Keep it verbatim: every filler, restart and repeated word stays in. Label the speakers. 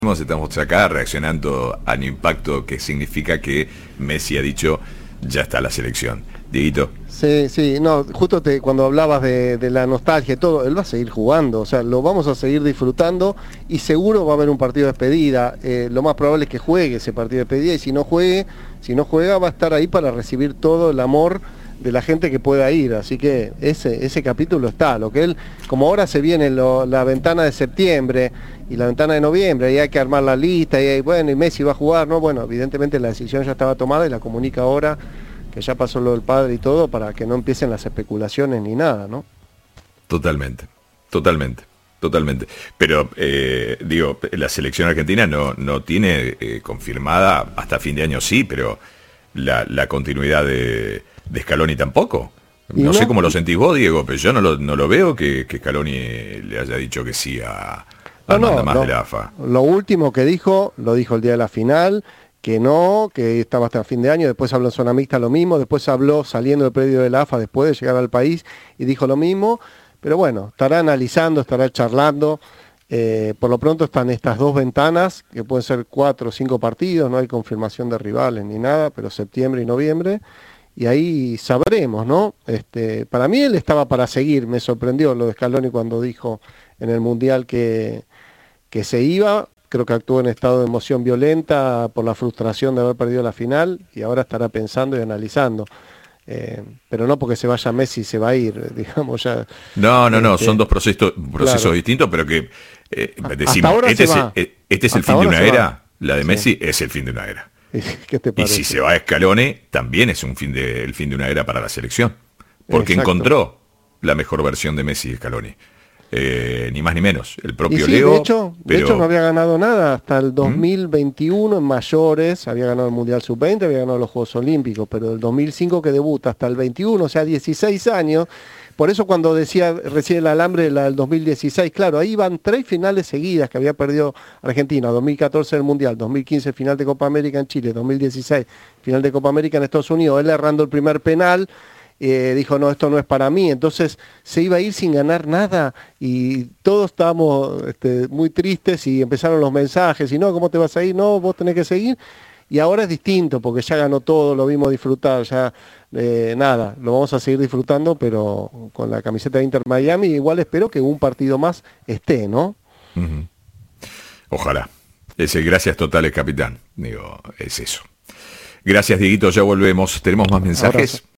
Speaker 1: Estamos acá reaccionando al impacto que significa que Messi ha dicho ya está la selección. Dieguito.
Speaker 2: Sí, sí, no, justo te, cuando hablabas de, de la nostalgia y todo, él va a seguir jugando, o sea, lo vamos a seguir disfrutando y seguro va a haber un partido de despedida. Eh, lo más probable es que juegue ese partido de despedida y si no juegue, si no juega va a estar ahí para recibir todo el amor de la gente que pueda ir, así que ese, ese capítulo está, lo que él, como ahora se viene lo, la ventana de septiembre y la ventana de noviembre, y hay que armar la lista, y hay, bueno, y Messi va a jugar, ¿no? Bueno, evidentemente la decisión ya estaba tomada y la comunica ahora, que ya pasó lo del padre y todo, para que no empiecen las especulaciones ni nada, ¿no?
Speaker 1: Totalmente, totalmente, totalmente. Pero, eh, digo, la selección argentina no, no tiene eh, confirmada, hasta fin de año sí, pero la, la continuidad de... de Scaloni tampoco. No, no sé cómo lo sentís vos, Diego, pero yo no lo, no lo veo que, que Scaloni le haya dicho que sí a, a
Speaker 2: no,
Speaker 1: manda más
Speaker 2: no,
Speaker 1: de la A F A.
Speaker 2: Lo último que dijo, lo dijo el día de la final, que no, que estaba hasta fin de año, después habló en zona mixta lo mismo, después habló saliendo del predio de la A F A después de llegar al país y dijo lo mismo, pero bueno, estará analizando, estará charlando. Eh, por lo pronto están estas dos ventanas, que pueden ser cuatro o cinco partidos, no hay confirmación de rivales ni nada, pero septiembre y noviembre. Y ahí sabremos, ¿no? Este, para mí él estaba para seguir, me sorprendió lo de Scaloni cuando dijo en el Mundial que, que se iba, creo que actuó en estado de emoción violenta por la frustración de haber perdido la final y ahora estará pensando y analizando. Eh, pero no porque se vaya Messi se va a ir, digamos ya.
Speaker 1: No, no, no,
Speaker 2: este,
Speaker 1: son dos procesos, procesos
Speaker 2: claro.
Speaker 1: distintos, pero que eh, decimos,
Speaker 2: Hasta ahora
Speaker 1: este,
Speaker 2: se
Speaker 1: es,
Speaker 2: va.
Speaker 1: eh, este es el
Speaker 2: Hasta
Speaker 1: fin de
Speaker 2: ahora
Speaker 1: una
Speaker 2: se
Speaker 1: era,
Speaker 2: va.
Speaker 1: la de
Speaker 2: Sí.
Speaker 1: Messi es el fin de una era.
Speaker 2: ¿Qué te
Speaker 1: Y
Speaker 2: parece?
Speaker 1: si se va a Scaloni, también es un fin de, el fin de una era para la selección. Porque
Speaker 2: Exacto.
Speaker 1: encontró la mejor versión de Messi y Scaloni. Eh, ni más ni menos. El propio
Speaker 2: Y sí,
Speaker 1: Leo.
Speaker 2: de hecho,
Speaker 1: pero...
Speaker 2: de hecho no había ganado nada hasta el dos mil veintiuno
Speaker 1: ¿Mm?
Speaker 2: en mayores, había ganado el Mundial sub veinte, había ganado los Juegos Olímpicos, pero del dos mil cinco que debuta hasta el veintiuno, o sea, dieciséis años. Por eso cuando decía recién el alambre la del dos mil dieciséis, claro, ahí van tres finales seguidas que había perdido Argentina, dos mil catorce el Mundial, dos mil quince final de Copa América en Chile, dos mil dieciséis final de Copa América en Estados Unidos, él errando el primer penal. Eh, dijo, no, esto no es para mí, entonces se iba a ir sin ganar nada y todos estábamos este, muy tristes y empezaron los mensajes, y no, ¿cómo te vas a ir? No, vos tenés que seguir, y ahora es distinto porque ya ganó todo, lo vimos disfrutar, ya eh, nada, lo vamos a seguir disfrutando, pero con la camiseta de Inter Miami, igual espero que un partido más esté, ¿no?
Speaker 1: Uh-huh. Ojalá. Ese gracias totales, capitán. Digo, es eso. Gracias, Dieguito, ya volvemos. ¿Tenemos más mensajes?
Speaker 2: Abrazo.